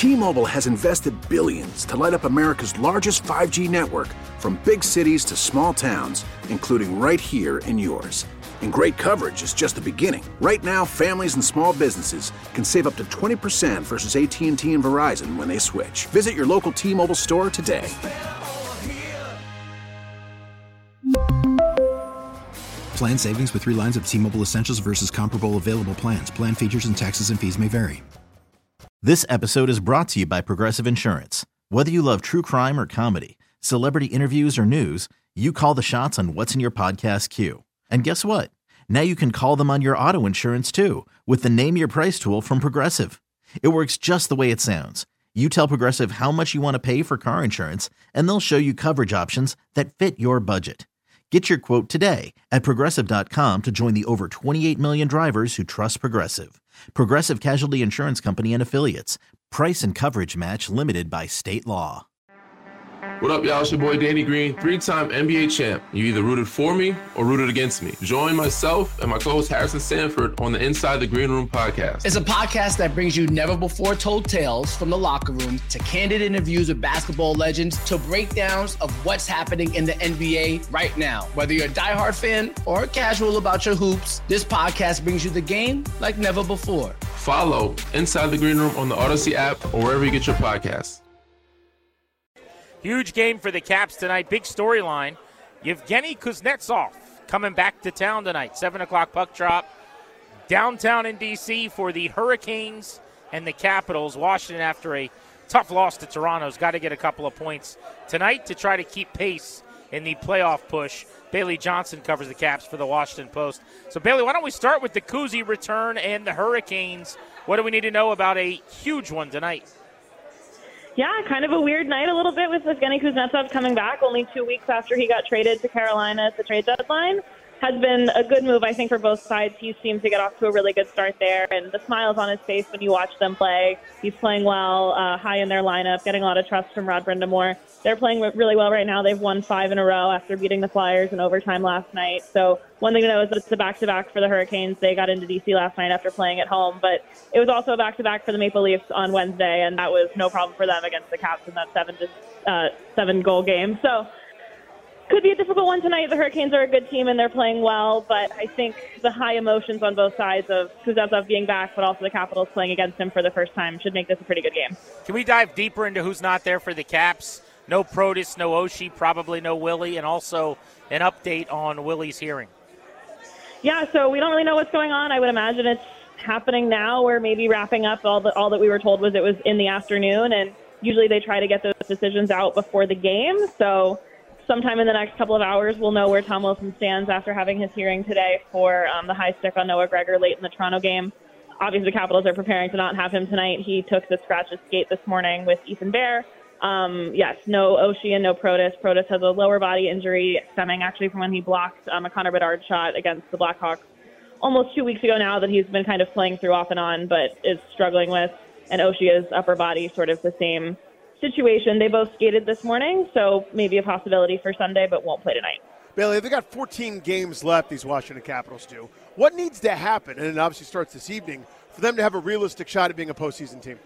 T-Mobile has invested billions to light up America's largest 5G network, from big cities to small towns, including right here in yours. And great coverage is just the beginning. Right now, families and small businesses can save up to 20% versus AT&T and Verizon when they switch. Visit your local T-Mobile store today. Plan savings with 3 lines of T-Mobile Essentials versus comparable available plans. Plan features and taxes and fees may vary. This episode is brought to you by Progressive Insurance. Whether you love true crime or comedy, celebrity interviews or news, you call the shots on what's in your podcast queue. And guess what? Now you can call them on your auto insurance too with the Name Your Price tool from Progressive. It works just the way it sounds. You tell Progressive how much you want to pay for car insurance, and they'll show you coverage options that fit your budget. Get your quote today at Progressive.com to join the over 28 million drivers who trust Progressive. Progressive Casualty Insurance Company and Affiliates. Price and coverage match limited by state law. What up, y'all? It's your boy Danny Green, 3-time NBA champ. You either rooted for me or rooted against me. Join myself and my co-host Harrison Sanford on the Inside the Green Room podcast. It's a podcast that brings you never-before-told tales from the locker room to candid interviews with basketball legends to breakdowns of what's happening in the NBA right now. Whether you're a diehard fan or casual about your hoops, this podcast brings you the game like never before. Follow Inside the Green Room on the Odyssey app or wherever you get your podcasts. Huge game for the Caps tonight. Big storyline. Yevgeny Kuznetsov coming back to town tonight. 7 o'clock puck drop. Downtown in D.C. for the Hurricanes and the Capitals. Washington, after a tough loss to Toronto, has got to get a couple of points tonight to try to keep pace in the playoff push. Bailey Johnson covers the Caps for the Washington Post. So, Bailey, why don't we start with the Kuzi return and the Hurricanes? What do we need to know about a huge one tonight? Yeah, kind of a weird night a little bit with Evgeny Kuznetsov coming back only 2 weeks after he got traded to Carolina at the trade deadline. Has been a good move, I think, for both sides. He seems to get off to a really good start there, and the smiles on his face when you watch them play. He's playing well, high in their lineup, getting a lot of trust from Rod Brind'Amour. They're playing really well right now. They've won 5 in a row after beating the Flyers in overtime last night. So one thing to know is that it's a back-to-back for the Hurricanes. They got into D.C. last night after playing at home, but it was also a back-to-back for the Maple Leafs on Wednesday, and that was no problem for them against the Caps in that 7-goal game. So could be a difficult one tonight. The Hurricanes are a good team, and they're playing well, but I think the high emotions on both sides of Kuznetsov being back, but also the Capitals playing against him for the first time should make this a pretty good game. Can we dive deeper into who's not there for the Caps? No Protas, no Oshie, probably no Willie, and also an update on Willie's hearing. Yeah, so we don't really know what's going on. I would imagine it's happening now, or maybe wrapping up. All that we were told was it was in the afternoon, and usually they try to get those decisions out before the game. So sometime in the next couple of hours, we'll know where Tom Wilson stands after having his hearing today for the high stick on Noah Gregor late in the Toronto game. Obviously, the Capitals are preparing to not have him tonight. He took the scratches skate this morning with Ethan Bear. Yes, no Oshie and no Protas. Protas has a lower body injury stemming actually from when he blocked a Connor Bedard shot against the Blackhawks almost 2 weeks ago now that he's been kind of playing through off and on, but is struggling with. And Oshie's upper body, sort of the same situation. They both skated this morning, so maybe a possibility for Sunday, but won't play tonight. Bailey, they've got 14 games left, these Washington Capitals do. What needs to happen, and it obviously starts this evening, for them to have a realistic shot at being a postseason team?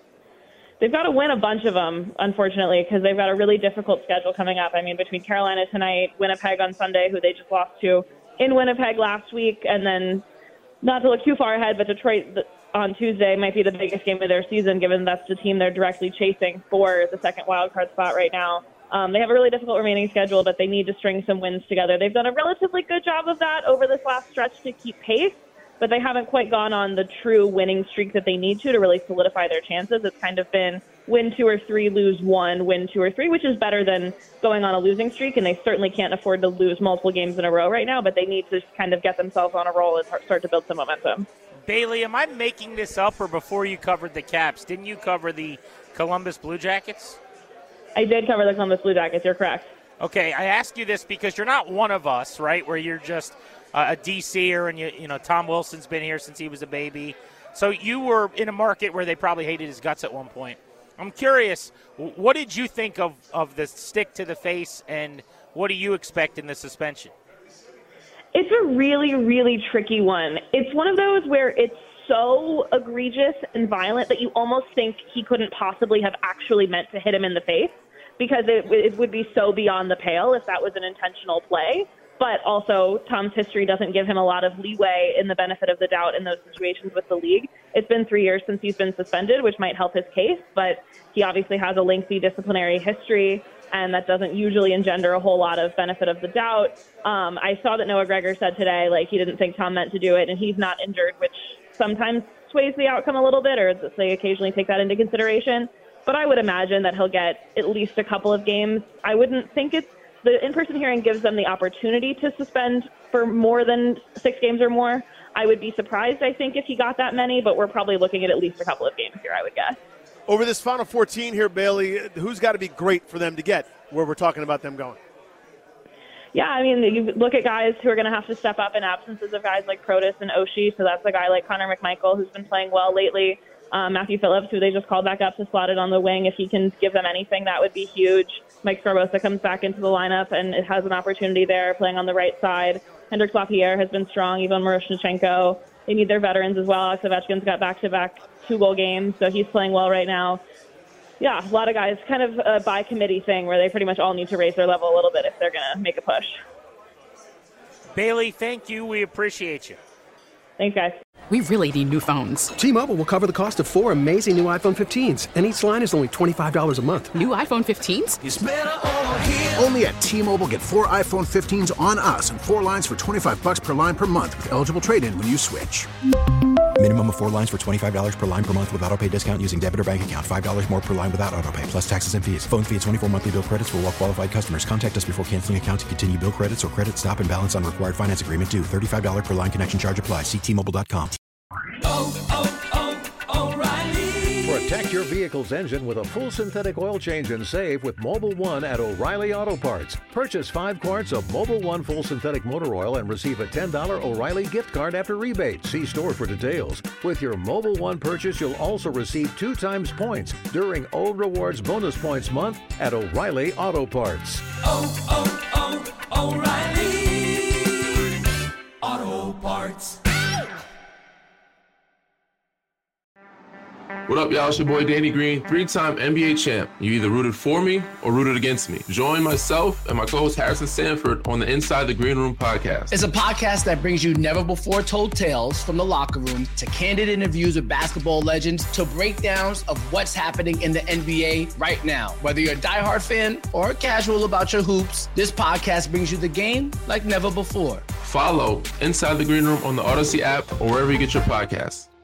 They've got to win a bunch of them, unfortunately, because they've got a really difficult schedule coming up. I mean, between Carolina tonight, Winnipeg on Sunday, who they just lost to in Winnipeg last week, and then not to look too far ahead, but Detroit on Tuesday might be the biggest game of their season, given that's the team they're directly chasing for the second wildcard spot right now. They have a really difficult remaining schedule, but they need to string some wins together. They've done a relatively good job of that over this last stretch to keep pace, but they haven't quite gone on the true winning streak that they need to really solidify their chances. It's kind of been win 2 or 3, lose 1, win 2 or 3, which is better than going on a losing streak, and they certainly can't afford to lose multiple games in a row right now, but they need to kind of get themselves on a roll and start to build some momentum. Bailey, am I making this up, or before you covered the Caps, didn't you cover the Columbus Blue Jackets? I did cover the Columbus Blue Jackets. You're correct. Okay, I ask you this because you're not one of us, right, where you're just a DCer and, you know, Tom Wilson's been here since he was a baby. So you were in a market where they probably hated his guts at one point. I'm curious, what did you think of the stick to the face, and what do you expect in the suspension? It's a really, really tricky one. It's one of those where it's so egregious and violent that you almost think he couldn't possibly have actually meant to hit him in the face, because it would be so beyond the pale if that was an intentional play. But also, Tom's history doesn't give him a lot of leeway in the benefit of the doubt in those situations with the league. It's been 3 years since he's been suspended, which might help his case, but he obviously has a lengthy disciplinary history, and that doesn't usually engender a whole lot of benefit of the doubt. I saw that Noah Gregor said today, like, he didn't think Tom meant to do it, and he's not injured, which sometimes sways the outcome a little bit, or they occasionally take that into consideration. But I would imagine that he'll get at least a couple of games. I wouldn't think the in-person hearing gives them the opportunity to suspend for more than 6 games or more. I would be surprised, I think, if he got that many, but we're probably looking at least a couple of games here, I would guess. Over this Final 14 here, Bailey, who's got to be great for them to get where we're talking about them going? Yeah, I mean, you look at guys who are going to have to step up in absences of guys like Protas and Oshie, so that's a guy like Connor McMichael who's been playing well lately. Matthew Phillips, who they just called back up to slot it on the wing. If he can give them anything, that would be huge. Mike Scarbosa comes back into the lineup, and it has an opportunity there playing on the right side. Hendrix Lapierre has been strong, Ivan Miroshnichenko. They need their veterans as well. Alex Ovechkin's got back-to-back 2-goal games, so he's playing well right now. Yeah, a lot of guys, kind of a by-committee thing where they pretty much all need to raise their level a little bit if they're going to make a push. Bailey, thank you. We appreciate you. Thanks, guys. We really need new phones. T-Mobile will cover the cost of 4 amazing new iPhone 15s, and each line is only $25 a month. New iPhone 15s? It's better over here. Only at T-Mobile, get 4 iPhone 15s on us and 4 lines for $25 per line per month with eligible trade-in when you switch. Minimum of 4 lines for $25 per line per month with autopay discount using debit or bank account. $5 more per line without autopay, plus taxes and fees. Phone fee at 24 monthly bill credits for well-qualified customers. Contact us before canceling account to continue bill credits or credit stop and balance on required finance agreement due. $35 per line connection charge applies. See T-Mobile.com. O'Reilly. Protect your vehicle's engine with a full synthetic oil change and save with Mobil 1 at O'Reilly Auto Parts. Purchase 5 quarts of Mobil 1 full synthetic motor oil and receive a $10 O'Reilly gift card after rebate. See store for details. With your Mobil 1 purchase, you'll also receive 2 times points during O Rewards Bonus Points Month at O'Reilly Auto Parts. O'Reilly Auto Parts. What up, y'all? It's your boy Danny Green, 3-time NBA champ. You either rooted for me or rooted against me. Join myself and my co-host Harrison Sanford on the Inside the Green Room podcast. It's a podcast that brings you never-before-told tales from the locker room to candid interviews with basketball legends to breakdowns of what's happening in the NBA right now. Whether you're a diehard fan or casual about your hoops, this podcast brings you the game like never before. Follow Inside the Green Room on the Odyssey app or wherever you get your podcasts.